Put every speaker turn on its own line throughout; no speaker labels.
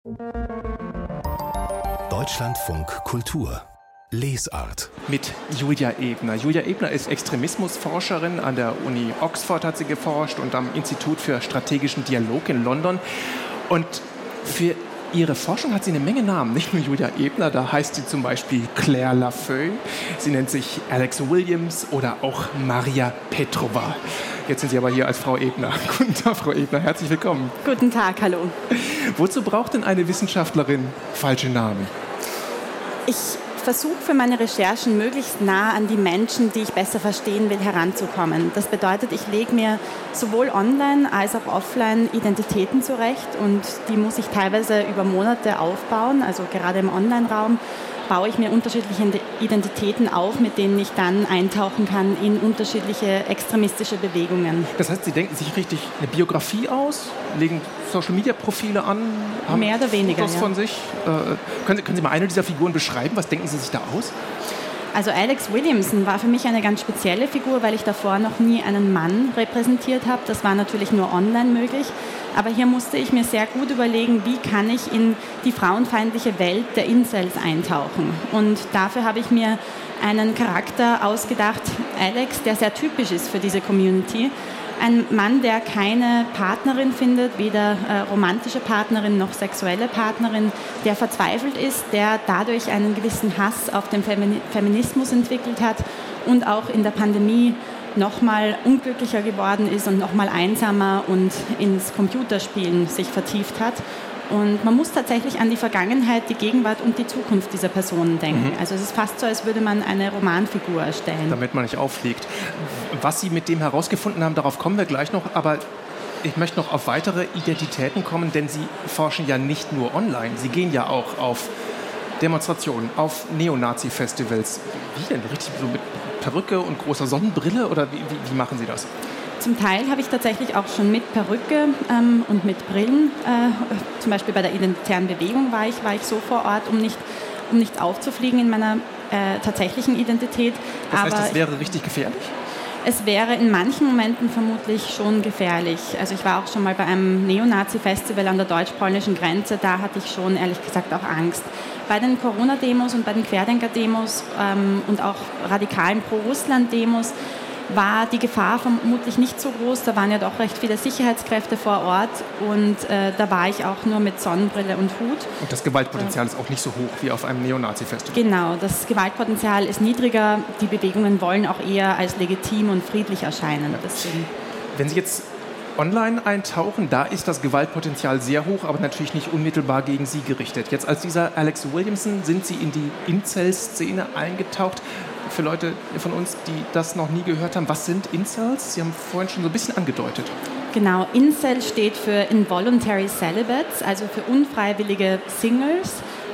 Deutschlandfunk Kultur. Lesart.
Mit Julia Ebner. Julia Ebner ist Extremismusforscherin. An der Uni Oxford hat sie geforscht und am Institut für strategischen Dialog in London. Und für ihre Forschung hat sie eine Menge Namen. Nicht nur Julia Ebner, da heißt sie zum Beispiel Claire Lafeuille. Sie nennt sich Alex Williams oder auch Maria Petrova. Jetzt sind Sie aber hier als Frau Ebner. Guten Tag, Frau Ebner. Herzlich willkommen.
Guten Tag, hallo.
Wozu braucht denn eine Wissenschaftlerin falsche Namen?
Ich versuche für meine Recherchen möglichst nah an die Menschen, die ich besser verstehen will, heranzukommen. Das bedeutet, ich lege mir sowohl online als auch offline Identitäten zurecht und die muss ich teilweise über Monate aufbauen. Also gerade im Online-Raum baue ich mir unterschiedliche Identitäten auf, mit denen ich dann eintauchen kann in unterschiedliche extremistische Bewegungen.
Das heißt, Sie denken sich richtig eine Biografie aus, legen Social-Media-Profile an, haben
mehr oder weniger
Fotos von sich. Können Sie mal eine dieser Figuren beschreiben? Was denken Sie sich da aus?
Also Alex Williamson war für mich eine ganz spezielle Figur, weil ich davor noch nie einen Mann repräsentiert habe. Das war natürlich nur online möglich. Aber hier musste ich mir sehr gut überlegen, wie kann ich in die frauenfeindliche Welt der Incels eintauchen. Und dafür habe ich mir einen Charakter ausgedacht, Alex, der sehr typisch ist für diese Community. Ein Mann, der keine Partnerin findet, weder romantische Partnerin noch sexuelle Partnerin, der verzweifelt ist, der dadurch einen gewissen Hass auf den Feminismus entwickelt hat und auch in der Pandemie nochmal unglücklicher geworden ist und nochmal einsamer und ins Computerspielen sich vertieft hat. Und man muss tatsächlich an die Vergangenheit, die Gegenwart und die Zukunft dieser Personen denken. Also es ist fast so, als würde man eine Romanfigur erstellen.
Damit man nicht auffliegt. Was Sie mit dem herausgefunden haben, darauf kommen wir gleich noch. Aber ich möchte noch auf weitere Identitäten kommen, denn Sie forschen ja nicht nur online. Sie gehen ja auch auf Demonstrationen, auf Neonazi-Festivals. Wie denn? Richtig so mit Perücke und großer Sonnenbrille? Oder wie machen Sie das?
Zum Teil habe ich tatsächlich auch schon mit Perücke und mit Brillen, zum Beispiel bei der Identitären Bewegung war ich so vor Ort, um nicht aufzufliegen in meiner tatsächlichen Identität.
Das heißt, das wäre richtig gefährlich?
Es wäre in manchen Momenten vermutlich schon gefährlich. Also ich war auch schon mal bei einem Neonazi-Festival an der deutsch-polnischen Grenze, da hatte ich schon ehrlich gesagt auch Angst. Bei den Corona-Demos und bei den Querdenker-Demos und auch radikalen Pro-Russland-Demos war die Gefahr vermutlich nicht so groß. Da waren ja doch recht viele Sicherheitskräfte vor Ort und da war ich auch nur mit Sonnenbrille und Hut.
Und das Gewaltpotenzial ist auch nicht so hoch wie auf einem Neonazi-Festival?
Genau, das Gewaltpotenzial ist niedriger. Die Bewegungen wollen auch eher als legitim und friedlich erscheinen. Deswegen.
Wenn Sie jetzt online eintauchen, da ist das Gewaltpotenzial sehr hoch, aber natürlich nicht unmittelbar gegen Sie gerichtet. Jetzt als dieser Alex Williamson sind Sie in die Incel-Szene eingetaucht. Für Leute von uns, die das noch nie gehört haben, was sind Incels? Sie haben vorhin schon so ein bisschen angedeutet.
Genau, Incel steht für Involuntary Celibates, also für unfreiwillige Singles,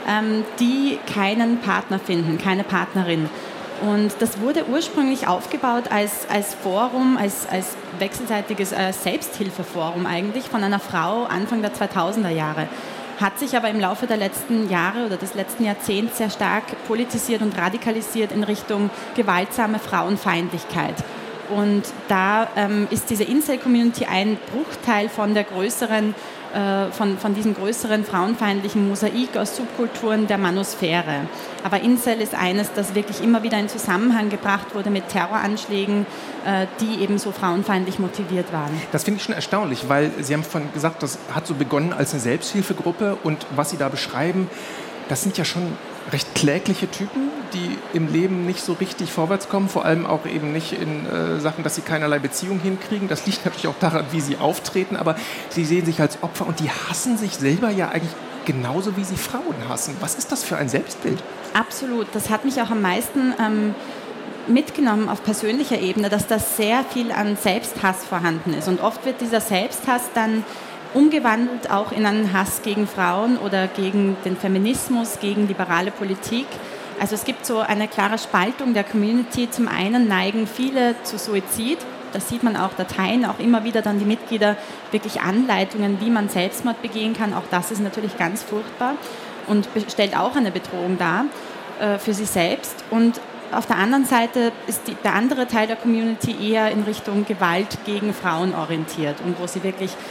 die keinen Partner finden, keine Partnerin. Und das wurde ursprünglich aufgebaut als Forum, als wechselseitiges Selbsthilfeforum eigentlich von einer Frau Anfang der 2000er Jahre. Hat sich aber im Laufe der letzten Jahre oder des letzten Jahrzehnts sehr stark politisiert und radikalisiert in Richtung gewaltsame Frauenfeindlichkeit. Und da ist diese Incel-Community ein Bruchteil von der größeren, von diesem größeren frauenfeindlichen Mosaik aus Subkulturen der Manosphäre. Aber Incel ist eines, das wirklich immer wieder in Zusammenhang gebracht wurde mit Terroranschlägen, die eben so frauenfeindlich motiviert waren.
Das finde ich schon erstaunlich, weil Sie haben vorhin gesagt, das hat so begonnen als eine Selbsthilfegruppe und was Sie da beschreiben, das sind ja schon recht klägliche Typen, die im Leben nicht so richtig vorwärts kommen, vor allem auch eben nicht in Sachen, dass sie keinerlei Beziehung hinkriegen. Das liegt natürlich auch daran, wie sie auftreten, aber sie sehen sich als Opfer und die hassen sich selber ja eigentlich genauso, wie sie Frauen hassen. Was ist das für ein Selbstbild?
Absolut, das hat mich auch am meisten mitgenommen auf persönlicher Ebene, dass da sehr viel an Selbsthass vorhanden ist und oft wird dieser Selbsthass dann umgewandelt auch in einen Hass gegen Frauen oder gegen den Feminismus, gegen liberale Politik. Also es gibt so eine klare Spaltung der Community. Zum einen neigen viele zu Suizid. Das sieht man auch, Dateien, auch immer wieder dann die Mitglieder wirklich Anleitungen, wie man Selbstmord begehen kann. Auch das ist natürlich ganz furchtbar und stellt auch eine Bedrohung dar für sie selbst. Und auf der anderen Seite ist der andere Teil der Community eher in Richtung Gewalt gegen Frauen orientiert und wo sie wirklich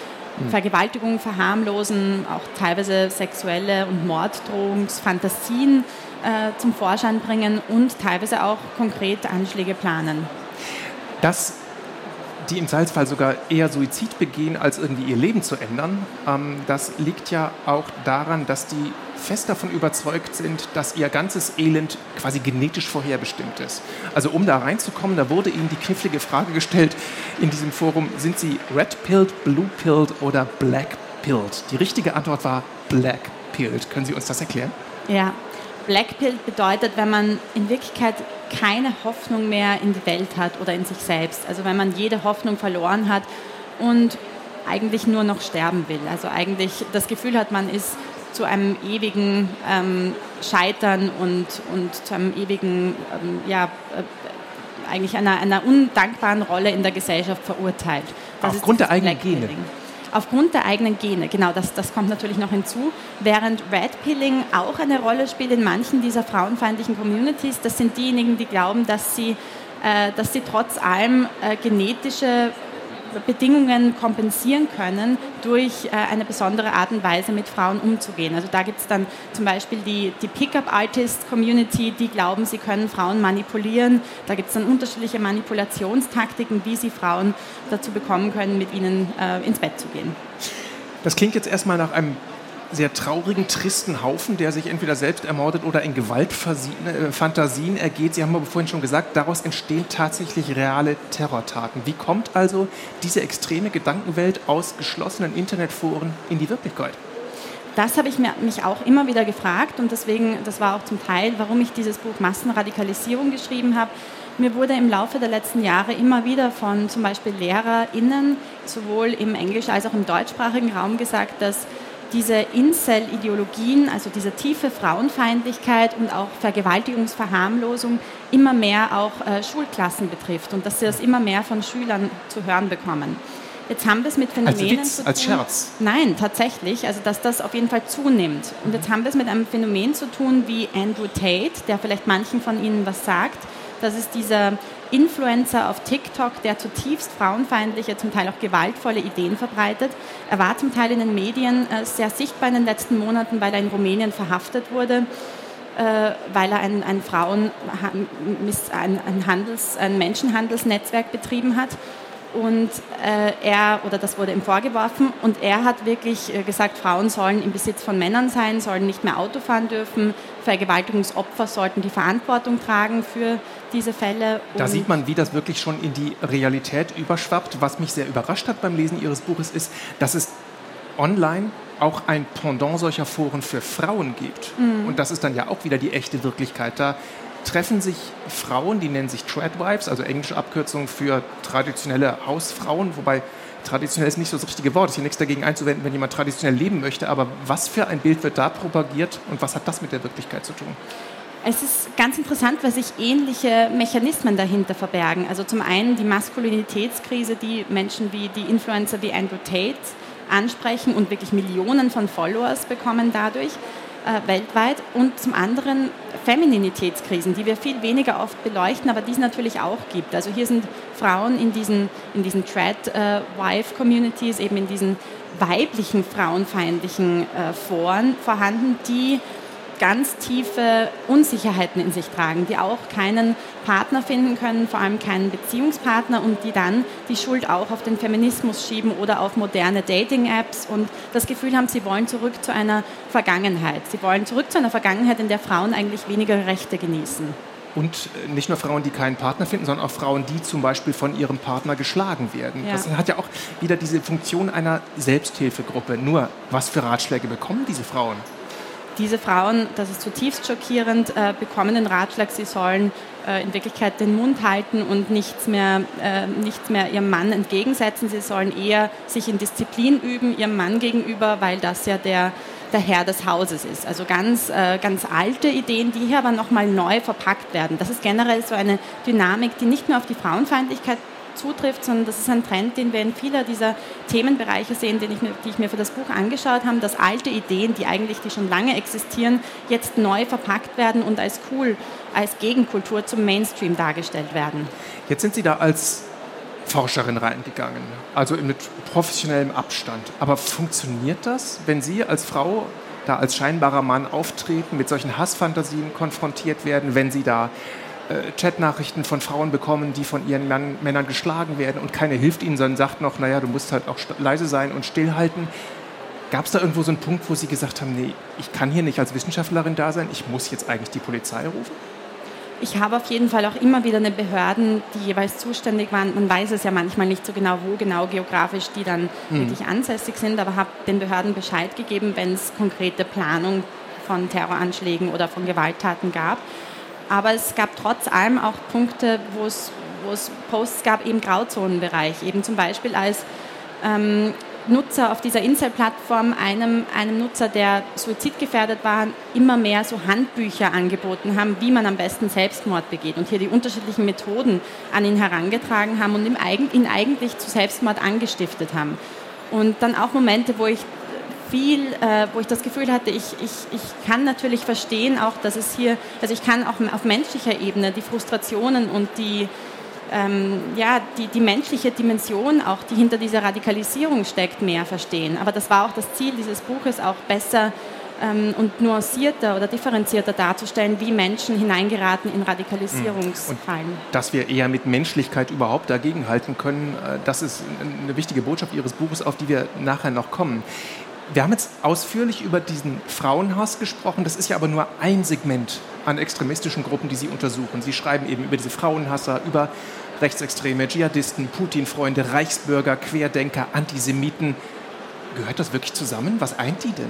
Vergewaltigungen verharmlosen, auch teilweise sexuelle und Morddrohungsfantasien zum Vorschein bringen und teilweise auch konkret Anschläge planen.
Dass die im Zweifelsfall sogar eher Suizid begehen, als irgendwie ihr Leben zu ändern, das liegt ja auch daran, dass die fest davon überzeugt sind, dass ihr ganzes Elend quasi genetisch vorherbestimmt ist. Also um da reinzukommen, da wurde ihnen die knifflige Frage gestellt in diesem Forum, sind sie red-pilled, blue-pilled oder black-pilled? Die richtige Antwort war black-pilled. Können Sie uns das erklären?
Ja, black-pilled bedeutet, wenn man in Wirklichkeit keine Hoffnung mehr in die Welt hat oder in sich selbst. Also wenn man jede Hoffnung verloren hat und eigentlich nur noch sterben will. Also eigentlich das Gefühl hat, man ist zu einem ewigen Scheitern und zu einem ewigen, eigentlich einer undankbaren Rolle in der Gesellschaft verurteilt.
Aufgrund der eigenen Gene.
Aufgrund der eigenen Gene, genau, das kommt natürlich noch hinzu. Während Red-Pilling auch eine Rolle spielt in manchen dieser frauenfeindlichen Communities, das sind diejenigen, die glauben, dass sie trotz allem genetische Bedingungen kompensieren können, durch eine besondere Art und Weise mit Frauen umzugehen. Also da gibt es dann zum Beispiel die Pickup-Artist-Community, die glauben, sie können Frauen manipulieren. Da gibt es dann unterschiedliche Manipulationstaktiken, wie sie Frauen dazu bekommen können, mit ihnen ins Bett zu gehen.
Das klingt jetzt erstmal nach einem sehr traurigen, tristen Haufen, der sich entweder selbst ermordet oder in Gewaltfantasien ergeht. Sie haben aber vorhin schon gesagt, daraus entstehen tatsächlich reale Terrortaten. Wie kommt also diese extreme Gedankenwelt aus geschlossenen Internetforen in die Wirklichkeit?
Das habe ich mich auch immer wieder gefragt und deswegen, das war auch zum Teil, warum ich dieses Buch Massenradikalisierung geschrieben habe. Mir wurde im Laufe der letzten Jahre immer wieder von zum Beispiel LehrerInnen, sowohl im englisch- als auch im deutschsprachigen Raum gesagt, dass diese Incel-Ideologien, also diese tiefe Frauenfeindlichkeit und auch Vergewaltigungsverharmlosung immer mehr auch Schulklassen betrifft und dass sie das immer mehr von Schülern zu hören bekommen. Jetzt haben wir es mit Phänomenen
als Witz,
zu tun.
als Scherz?
Nein, tatsächlich, also dass das auf jeden Fall zunimmt. Und jetzt haben wir es mit einem Phänomen zu tun wie Andrew Tate, der vielleicht manchen von Ihnen was sagt. Das ist dieser Influencer auf TikTok, der zutiefst frauenfeindliche, zum Teil auch gewaltvolle Ideen verbreitet. Er war zum Teil in den Medien sehr sichtbar in den letzten Monaten, weil er in Rumänien verhaftet wurde, weil er ein Menschenhandelsnetzwerk betrieben hat. Und das wurde ihm vorgeworfen und er hat wirklich gesagt, Frauen sollen im Besitz von Männern sein, sollen nicht mehr Auto fahren dürfen, Vergewaltigungsopfer sollten die Verantwortung tragen für diese Fälle.
Da sieht man, wie das wirklich schon in die Realität überschwappt. Was mich sehr überrascht hat beim Lesen Ihres Buches ist, dass es online auch ein Pendant solcher Foren für Frauen gibt. Und das ist dann ja auch wieder die echte Wirklichkeit. Da treffen sich Frauen, die nennen sich Tradwives, also englische Abkürzung für traditionelle Hausfrauen, wobei traditionell ist nicht so das richtige Wort. Ich habe nichts dagegen einzuwenden, wenn jemand traditionell leben möchte, aber was für ein Bild wird da propagiert und was hat das mit der Wirklichkeit zu tun?
Es ist ganz interessant, weil sich ähnliche Mechanismen dahinter verbergen. Also zum einen die Maskulinitätskrise, die Menschen wie die Influencer wie Andrew Tate ansprechen und wirklich Millionen von Followers bekommen dadurch. Weltweit und zum anderen Femininitätskrisen, die wir viel weniger oft beleuchten, aber die es natürlich auch gibt. Also hier sind Frauen in diesen Trad-Wife-Communities, eben in diesen weiblichen, frauenfeindlichen Foren vorhanden, die ganz tiefe Unsicherheiten in sich tragen, die auch keinen Partner finden können, vor allem keinen Beziehungspartner und die dann die Schuld auch auf den Feminismus schieben oder auf moderne Dating-Apps und das Gefühl haben, sie wollen zurück zu einer Vergangenheit. Sie wollen zurück zu einer Vergangenheit, in der Frauen eigentlich weniger Rechte genießen.
Und nicht nur Frauen, die keinen Partner finden, sondern auch Frauen, die zum Beispiel von ihrem Partner geschlagen werden. Ja. Das hat ja auch wieder diese Funktion einer Selbsthilfegruppe. Nur, was für Ratschläge bekommen diese Frauen?
Diese Frauen, das ist zutiefst schockierend, bekommen den Ratschlag, sie sollen in Wirklichkeit den Mund halten und nichts mehr ihrem Mann entgegensetzen. Sie sollen eher sich in Disziplin üben, ihrem Mann gegenüber, weil das ja der Herr des Hauses ist. Also ganz alte Ideen, die hier aber nochmal neu verpackt werden. Das ist generell so eine Dynamik, die nicht nur auf die Frauenfeindlichkeit zutrifft, sondern das ist ein Trend, den wir in vieler dieser Themenbereiche sehen, die ich mir für das Buch angeschaut habe, dass alte Ideen, die schon lange existieren, jetzt neu verpackt werden und als cool, als Gegenkultur zum Mainstream dargestellt werden.
Jetzt sind Sie da als Forscherin reingegangen, also mit professionellem Abstand. Aber funktioniert das, wenn Sie als Frau da als scheinbarer Mann auftreten, mit solchen Hassfantasien konfrontiert werden, wenn Sie da Chatnachrichten von Frauen bekommen, die von ihren Männern geschlagen werden und keiner hilft ihnen, sondern sagt noch, naja, du musst halt auch leise sein und stillhalten. Gab es da irgendwo so einen Punkt, wo Sie gesagt haben, nee, ich kann hier nicht als Wissenschaftlerin da sein, ich muss jetzt eigentlich die Polizei rufen?
Ich habe auf jeden Fall auch immer wieder eine Behörden, die jeweils zuständig waren. Man weiß es ja manchmal nicht so genau, wo genau geografisch die dann wirklich ansässig sind, aber habe den Behörden Bescheid gegeben, wenn es konkrete Planung von Terroranschlägen oder von Gewalttaten gab. Aber es gab trotz allem auch Punkte, wo es Posts gab, im Grauzonenbereich. Eben zum Beispiel als Nutzer auf dieser Incel-Plattform einem Nutzer, der suizidgefährdet war, immer mehr so Handbücher angeboten haben, wie man am besten Selbstmord begeht und hier die unterschiedlichen Methoden an ihn herangetragen haben und ihn eigentlich zu Selbstmord angestiftet haben. Und dann auch Momente, wo ich das Gefühl hatte, ich kann natürlich verstehen auch, dass es hier, also ich kann auch auf menschlicher Ebene die Frustrationen und die menschliche Dimension, auch die hinter dieser Radikalisierung steckt, mehr verstehen. Aber das war auch das Ziel dieses Buches, auch besser und nuancierter oder differenzierter darzustellen, wie Menschen hineingeraten in Radikalisierungsfallen. Und
dass wir eher mit Menschlichkeit überhaupt dagegenhalten können, das ist eine wichtige Botschaft Ihres Buches, auf die wir nachher noch kommen. Wir haben jetzt ausführlich über diesen Frauenhass gesprochen. Das ist ja aber nur ein Segment an extremistischen Gruppen, die Sie untersuchen. Sie schreiben eben über diese Frauenhasser, über Rechtsextreme, Dschihadisten, Putin-Freunde, Reichsbürger, Querdenker, Antisemiten. Gehört das wirklich zusammen? Was eint die denn?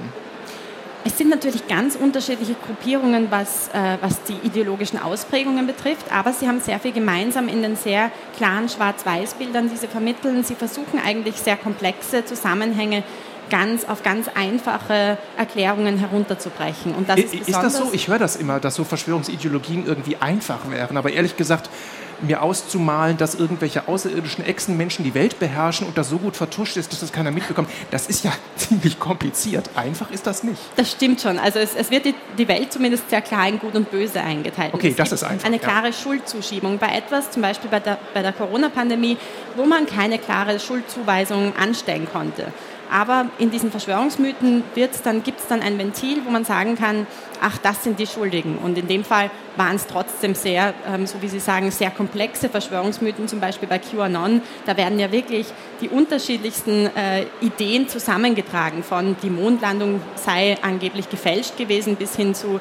Es sind natürlich ganz unterschiedliche Gruppierungen, was die ideologischen Ausprägungen betrifft, aber sie haben sehr viel gemeinsam in den sehr klaren Schwarz-Weiß-Bildern, die sie vermitteln. Sie versuchen eigentlich sehr komplexe Zusammenhänge auf ganz einfache Erklärungen herunterzubrechen. Und das ist
das so? Ich höre das immer, dass so Verschwörungsideologien irgendwie einfach wären. Aber ehrlich gesagt, mir auszumalen, dass irgendwelche außerirdischen Echsenmenschen die Welt beherrschen und das so gut vertuscht ist, dass das keiner mitbekommt, das ist ja ziemlich kompliziert. Einfach ist das nicht.
Das stimmt schon. Also es wird die Welt zumindest sehr klar in Gut und Böse eingeteilt.
Okay, das ist einfach.
Eine klare Schuldzuschiebung bei etwas, zum Beispiel bei der Corona-Pandemie, wo man keine klare Schuldzuweisung anstellen konnte. Aber in diesen Verschwörungsmythen gibt es dann ein Ventil, wo man sagen kann, ach, das sind die Schuldigen. Und in dem Fall waren es trotzdem sehr, so wie Sie sagen, sehr komplexe Verschwörungsmythen, zum Beispiel bei QAnon. Da werden ja wirklich die unterschiedlichsten Ideen zusammengetragen, von die Mondlandung sei angeblich gefälscht gewesen, bis hin zu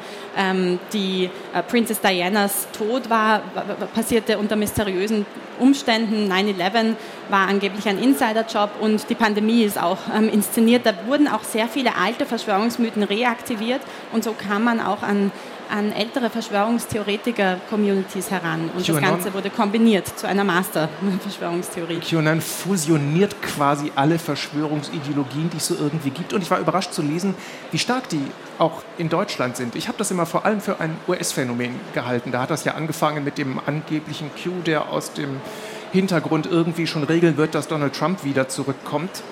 die Princess Dianas Tod passierte unter mysteriösen Umständen. 9/11 war angeblich ein Insiderjob und die Pandemie ist auch inszeniert. Da wurden auch sehr viele alte Verschwörungsmythen reaktiviert und so kam man auch an ältere Verschwörungstheoretiker-Communities heran. Und QAnon, das Ganze wurde kombiniert zu einer Master-Verschwörungstheorie.
QAnon fusioniert quasi alle Verschwörungsideologien, die es so irgendwie gibt. Und ich war überrascht zu lesen, wie stark die auch in Deutschland sind. Ich habe das immer vor allem für ein US-Phänomen gehalten. Da hat das ja angefangen mit dem angeblichen Q, der aus dem Hintergrund irgendwie schon regeln wird, dass Donald Trump wieder zurückkommt.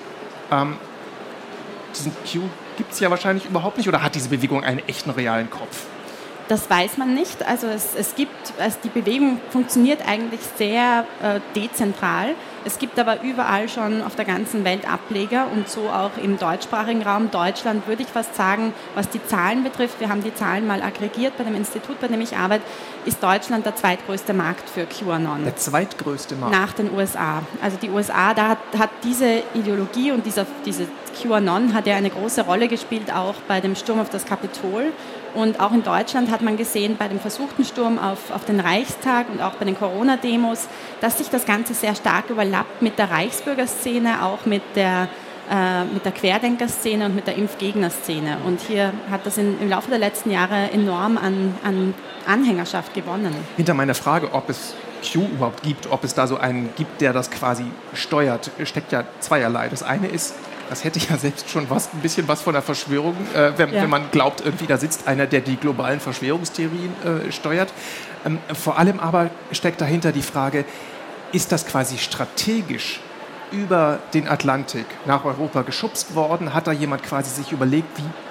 Diesen Q gibt es ja wahrscheinlich überhaupt nicht. Oder hat diese Bewegung einen echten, realen Kopf?
Das weiß man nicht. Also die Bewegung funktioniert eigentlich sehr dezentral. Es gibt aber überall schon auf der ganzen Welt Ableger und so auch im deutschsprachigen Raum. Deutschland, würde ich fast sagen, was die Zahlen betrifft, wir haben die Zahlen mal aggregiert bei dem Institut, bei dem ich arbeite, ist Deutschland der zweitgrößte Markt für QAnon.
Der zweitgrößte Markt?
Nach den USA. Also die USA, da hat diese Ideologie und diese QAnon hat ja eine große Rolle gespielt, auch bei dem Sturm auf das Kapitol. Und auch in Deutschland hat man gesehen, bei dem versuchten Sturm auf den Reichstag und auch bei den Corona-Demos, dass sich das Ganze sehr stark überlappt mit der Reichsbürgerszene, auch mit der Querdenkerszene und mit der Impfgegnerszene. Und hier hat das im Laufe der letzten Jahre enorm an Anhängerschaft gewonnen.
Hinter meiner Frage, ob es Q überhaupt gibt, ob es da so einen gibt, der das quasi steuert, steckt ja zweierlei. Das eine ist, das hätte ja selbst schon ein bisschen was von der Verschwörung, wenn man glaubt, irgendwie da sitzt einer, der die globalen Verschwörungstheorien steuert. Vor allem aber steckt dahinter die Frage, ist das quasi strategisch über den Atlantik nach Europa geschubst worden? Hat da jemand quasi sich überlegt, wie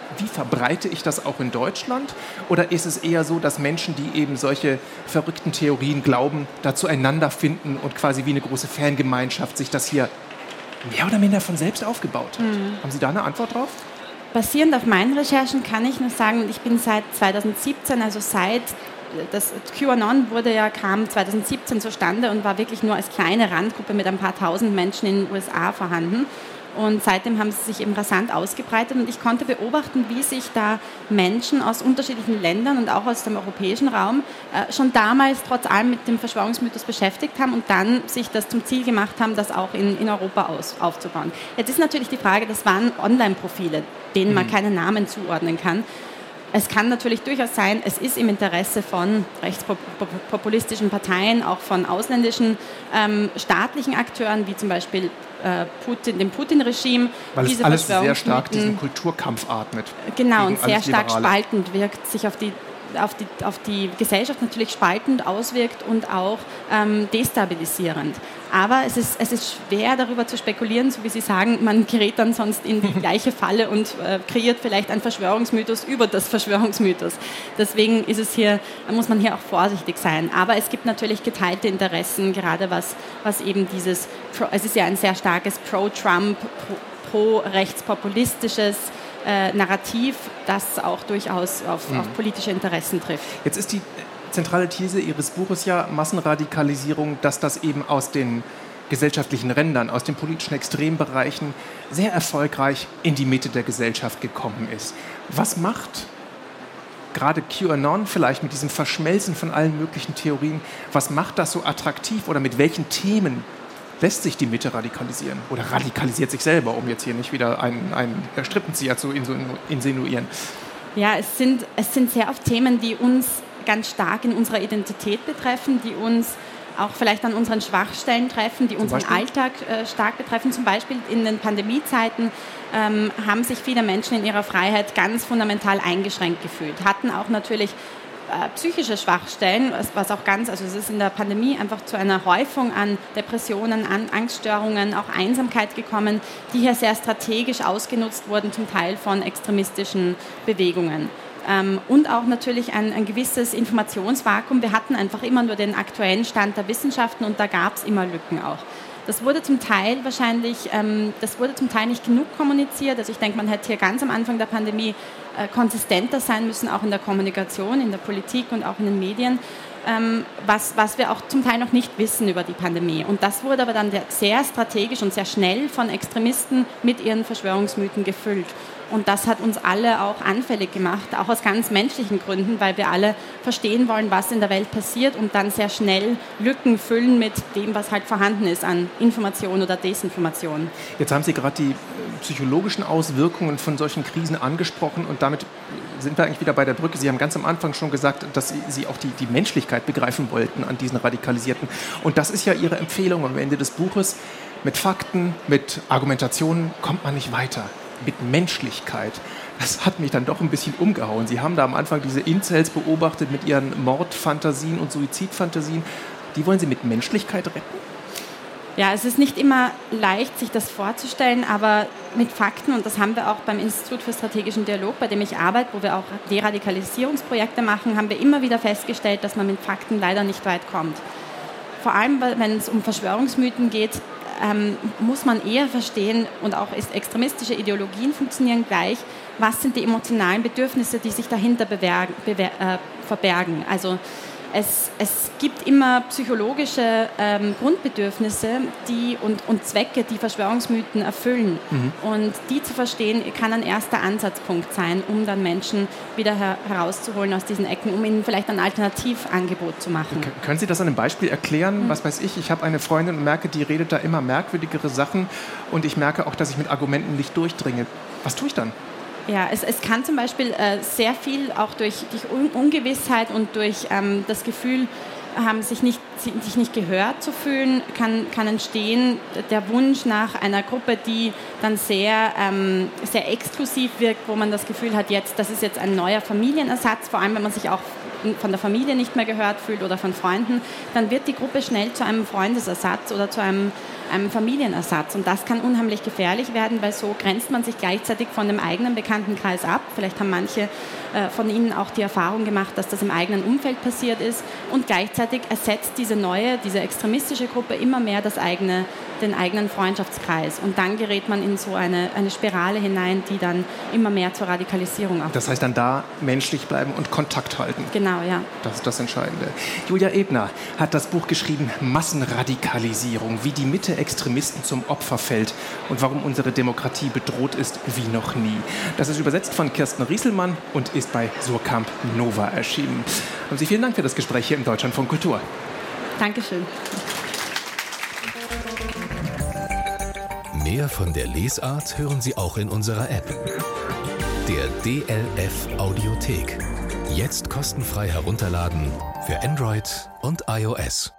wie verbreite ich das auch in Deutschland? Oder ist es eher so, dass Menschen, die eben solche verrückten Theorien glauben, da zueinander finden und quasi wie eine große Fangemeinschaft sich das hier mehr oder minder von selbst aufgebaut hat? Haben Sie da eine Antwort drauf?
Basierend auf meinen Recherchen kann ich nur sagen, ich bin seit 2017, also seit das QAnon kam 2017 zustande und war wirklich nur als kleine Randgruppe mit ein paar tausend Menschen in den USA vorhanden. Und seitdem haben sie sich eben rasant ausgebreitet und ich konnte beobachten, wie sich da Menschen aus unterschiedlichen Ländern und auch aus dem europäischen Raum schon damals trotz allem mit dem Verschwörungsmythos beschäftigt haben und dann sich das zum Ziel gemacht haben, das auch in Europa aufzubauen. Jetzt ist natürlich die Frage, das waren Online-Profile, denen man keinen Namen zuordnen kann. Es kann natürlich durchaus sein, es ist im Interesse von rechtspopulistischen Parteien, auch von ausländischen staatlichen Akteuren, wie zum Beispiel dem Putin-Regime.
Weil es alles sehr stark diesen Kulturkampf atmet.
Genau, und sehr stark spaltend wirkt, sich auf die Gesellschaft natürlich spaltend auswirkt und auch destabilisierend. Aber es ist schwer, darüber zu spekulieren, so wie Sie sagen, man gerät dann sonst in die gleiche Falle und kreiert vielleicht einen Verschwörungsmythos über das Verschwörungsmythos. Deswegen muss man hier auch vorsichtig sein. Aber es gibt natürlich geteilte Interessen, gerade was eben es ist ja ein sehr starkes Pro-Trump, pro-rechtspopulistisches Narrativ, das auch durchaus auf politische Interessen trifft.
Jetzt ist die zentrale These Ihres Buches ja Massenradikalisierung, dass das eben aus den gesellschaftlichen Rändern, aus den politischen Extrembereichen sehr erfolgreich in die Mitte der Gesellschaft gekommen ist. Was macht gerade QAnon vielleicht mit diesem Verschmelzen von allen möglichen Theorien, was macht das so attraktiv oder mit welchen Themen lässt sich die Mitte radikalisieren oder radikalisiert sich selber, um jetzt hier nicht wieder einen Strippenzieher zu insinuieren? Ja,
es sind sehr oft Themen, die uns ganz stark in unserer Identität betreffen, die uns auch vielleicht an unseren Schwachstellen treffen, die unseren Alltag stark betreffen. Zum Beispiel in den Pandemiezeiten haben sich viele Menschen in ihrer Freiheit ganz fundamental eingeschränkt gefühlt, hatten auch natürlich psychische Schwachstellen, also es ist in der Pandemie einfach zu einer Häufung an Depressionen, an Angststörungen, auch Einsamkeit gekommen, die hier sehr strategisch ausgenutzt wurden, zum Teil von extremistischen Bewegungen. Und auch natürlich ein gewisses Informationsvakuum. Wir hatten einfach immer nur den aktuellen Stand der Wissenschaften und da gab es immer Lücken auch. Das wurde zum Teil nicht genug kommuniziert. Also ich denke, man hätte hier ganz am Anfang der Pandemie konsistenter sein müssen, auch in der Kommunikation, in der Politik und auch in den Medien, was wir auch zum Teil noch nicht wissen über die Pandemie. Und das wurde aber dann sehr strategisch und sehr schnell von Extremisten mit ihren Verschwörungsmythen gefüllt. Und das hat uns alle auch anfällig gemacht, auch aus ganz menschlichen Gründen, weil wir alle verstehen wollen, was in der Welt passiert und dann sehr schnell Lücken füllen mit dem, was halt vorhanden ist an Information oder Desinformation.
Jetzt haben Sie gerade die psychologischen Auswirkungen von solchen Krisen angesprochen und damit sind wir eigentlich wieder bei der Brücke. Sie haben ganz am Anfang schon gesagt, dass Sie auch die Menschlichkeit begreifen wollten an diesen Radikalisierten. Und das ist ja Ihre Empfehlung am Ende des Buches. Mit Fakten, mit Argumentationen kommt man nicht weiter. Mit Menschlichkeit. Das hat mich dann doch ein bisschen umgehauen. Sie haben da am Anfang diese Incels beobachtet mit ihren Mordfantasien und Suizidfantasien. Die wollen Sie mit Menschlichkeit retten?
Ja, es ist nicht immer leicht, sich das vorzustellen, aber mit Fakten, und das haben wir auch beim Institut für strategischen Dialog, bei dem ich arbeite, wo wir auch Deradikalisierungsprojekte machen, haben wir immer wieder festgestellt, dass man mit Fakten leider nicht weit kommt. Vor allem, wenn es um Verschwörungsmythen geht, muss man eher verstehen, und auch extremistische Ideologien funktionieren gleich, was sind die emotionalen Bedürfnisse, die sich dahinter verbergen. Also es gibt immer psychologische Grundbedürfnisse und Zwecke, die Verschwörungsmythen erfüllen. Und die zu verstehen, kann ein erster Ansatzpunkt sein, um dann Menschen wieder herauszuholen aus diesen Ecken, um ihnen vielleicht ein Alternativangebot zu machen.
Können Sie das an einem Beispiel erklären? Was weiß ich habe eine Freundin und merke, die redet da immer merkwürdigere Sachen und ich merke auch, dass ich mit Argumenten nicht durchdringe. Was tue ich dann?
Ja, es kann zum Beispiel sehr viel auch durch Ungewissheit und durch das Gefühl, sich nicht sich nicht gehört zu fühlen, kann entstehen. Der Wunsch nach einer Gruppe, die dann sehr exklusiv wirkt, wo man das Gefühl hat, das ist jetzt ein neuer Familienersatz, vor allem wenn man sich auch von der Familie nicht mehr gehört fühlt oder von Freunden, dann wird die Gruppe schnell zu einem Freundesersatz oder zu einem Familienersatz. Und das kann unheimlich gefährlich werden, weil so grenzt man sich gleichzeitig von dem eigenen Bekanntenkreis ab. Vielleicht haben manche von Ihnen auch die Erfahrung gemacht, dass das im eigenen Umfeld passiert ist. Und gleichzeitig ersetzt diese extremistische Gruppe immer mehr den eigenen Freundschaftskreis. Und dann gerät man in so eine Spirale hinein, die dann immer mehr zur Radikalisierung aufführt.
Das heißt dann da menschlich bleiben und Kontakt halten.
Genau, ja.
Das ist das Entscheidende. Julia Ebner hat das Buch geschrieben, Massenradikalisierung, wie die Mitte Extremisten zum Opfer fällt und warum unsere Demokratie bedroht ist wie noch nie. Das ist übersetzt von Kirsten Rieselmann und ist bei Suhrkamp Nova erschienen. Haben Sie vielen Dank für das Gespräch hier im Deutschlandfunk Kultur.
Dankeschön.
Mehr von der Lesart hören Sie auch in unserer App. Der DLF Audiothek. Jetzt kostenfrei herunterladen für Android und iOS.